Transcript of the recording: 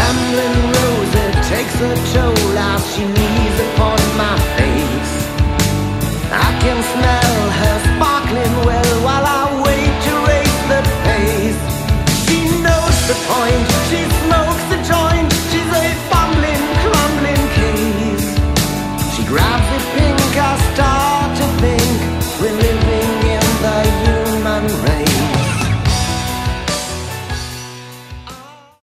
Rambling Rosie takes a toll as she knees upon my face. I can smell